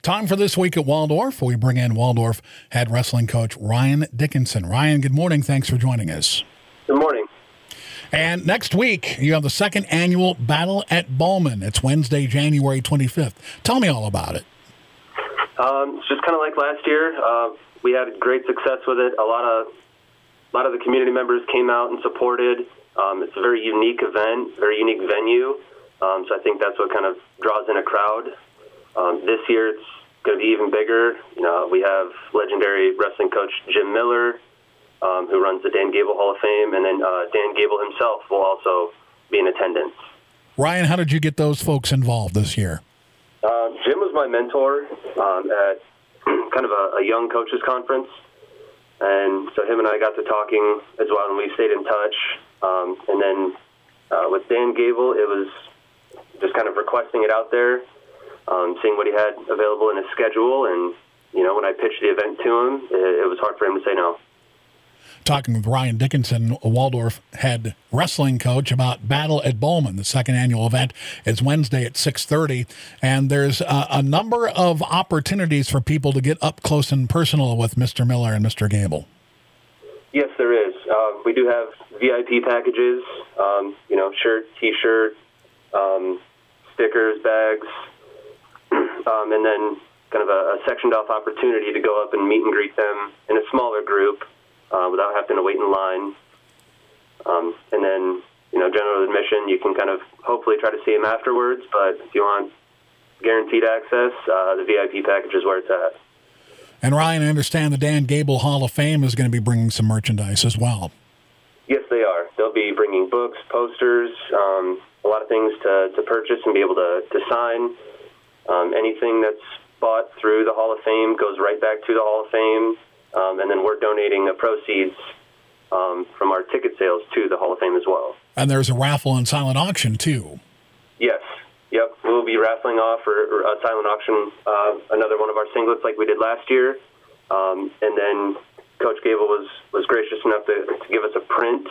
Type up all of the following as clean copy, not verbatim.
Time for This Week at Waldorf. We bring in Waldorf head wrestling coach Ryan Dickinson. Ryan, good morning. Thanks for joining us. Good morning. And next week, you have the second annual Battle at Bowman. It's Wednesday, January 25th. Tell me all about it. It's just kind of like last year. We had great success with it. A lot of the community members came out and supported. It's a very unique event, very unique venue. So I think that's what kind of draws in a crowd. This year it's going to be even bigger. We have legendary wrestling coach Jim Miller, who runs the Dan Gable Hall of Fame, and then Dan Gable himself will also be in attendance. Ryan, how did you get those folks involved this year? Jim was my mentor at kind of a young coaches conference, and so him and I got to talking as well, and we stayed in touch. And then with Dan Gable, it was just kind of requesting it out there, seeing what he had available in his schedule, and when I pitched the event to him, it was hard for him to say no. Talking with Ryan Dickinson, a Waldorf head wrestling coach, about Battle at Bowman. The second annual event is Wednesday at 6:30, and there's a number of opportunities for people to get up close and personal with Mr. Miller and Mr. Gable. Yes, there is. We do have VIP packages, shirt, T-shirt, stickers, bags, and then kind of a sectioned off opportunity to go up and meet and greet them in a smaller group without having to wait in line. And then, general admission, you can kind of hopefully try to see them afterwards, but if you want guaranteed access, the VIP package is where it's at. And Ryan, I understand the Dan Gable Hall of Fame is going to be bringing some merchandise as well. Yes, they are. They'll be bringing books, posters, a lot of things to purchase and be able to sign. Anything that's bought through the Hall of Fame goes right back to the Hall of Fame, and then we're donating the proceeds from our ticket sales to the Hall of Fame as well. And there's a raffle and silent auction, too. Yes. Yep. We'll be raffling off or a silent auction another one of our singlets like we did last year. And then Coach Gable was gracious enough to give us a print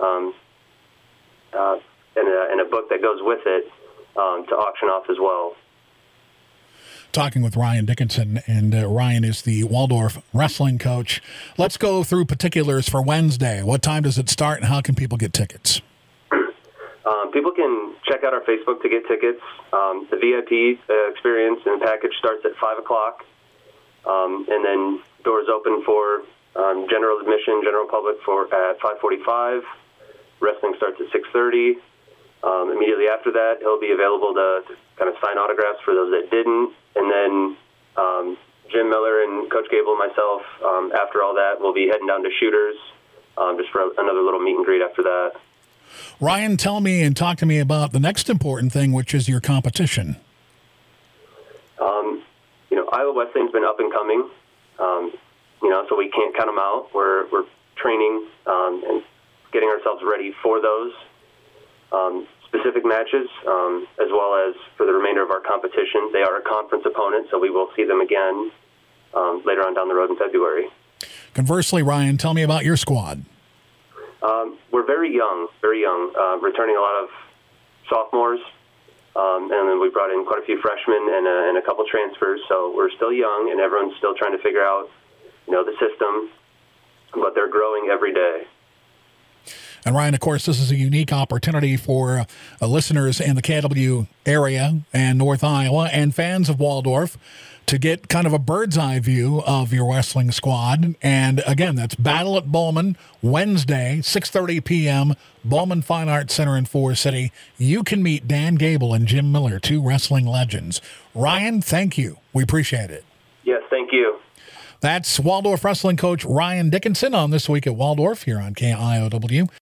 and a book that goes with it to auction off as well. Talking with Ryan Dickinson, and Ryan is the Waldorf wrestling coach. Let's go through particulars for Wednesday. What time does it start, and how can people get tickets? People can check out our Facebook to get tickets. The VIP experience and package starts at 5 o'clock, and then doors open for general admission, general public at 5:45. Wrestling starts at 6:30. Immediately after that, it'll be available to kind of sign autographs for those that didn't. And then Jim Miller and Coach Gable and myself, after all that, we'll be heading down to Shooters just for another little meet and greet after that. Ryan, tell me and talk to me about the next important thing, which is your competition. Iowa Westling's been up and coming, so we can't count them out. We're training and getting ourselves ready for those specific matches, as well as for the remainder of our competition. They are a conference opponent, so we will see them again later on down the road in February. Conversely, Ryan, tell me about your squad. We're very young, returning a lot of sophomores, and then we brought in quite a few freshmen and a couple transfers, so we're still young, and everyone's still trying to figure out, the system, but they're growing every day. And Ryan, of course, this is a unique opportunity for listeners in the KW area and North Iowa and fans of Waldorf to get kind of a bird's eye view of your wrestling squad. And again, that's Battle at Bowman, Wednesday, 6:30 p.m., Bowman Fine Arts Center in Forest City. You can meet Dan Gable and Jim Miller, two wrestling legends. Ryan, thank you. We appreciate it. Yes, thank you. That's Waldorf wrestling coach Ryan Dickinson on This Week at Waldorf here on KIOW.